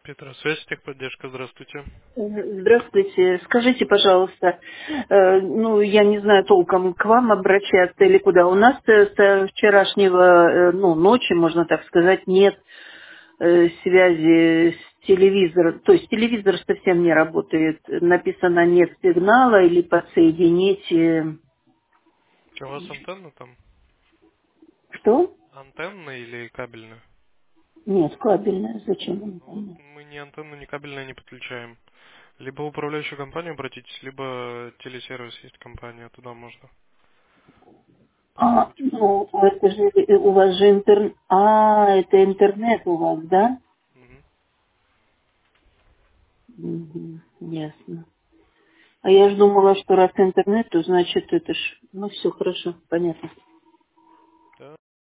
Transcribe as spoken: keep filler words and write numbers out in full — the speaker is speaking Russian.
Петросвязь, техподдержка, здравствуйте. Здравствуйте. Скажите, пожалуйста, э, ну, я не знаю толком, к вам обращаться или куда. У нас э, со вчерашнего, э, ну, ночи, можно так сказать, нет э, связи с телевизором. То есть телевизор совсем не работает. Написано «нет сигнала» или «подсоединить». э, У вас антенна там? Что? Антенна или кабельная? Нет, кабельная. Зачем Ну вот он? мы ни антенну, ни кабельное не подключаем. Либо в управляющую компанию обратитесь, либо телесервис есть компания, туда можно А, позвонить. ну, это же э, у вас же интернет. А, это интернет у вас, да? Мгм. Мгм, ясно. А я ж думала, что раз интернет, то значит это ж... Ну все, хорошо, понятно.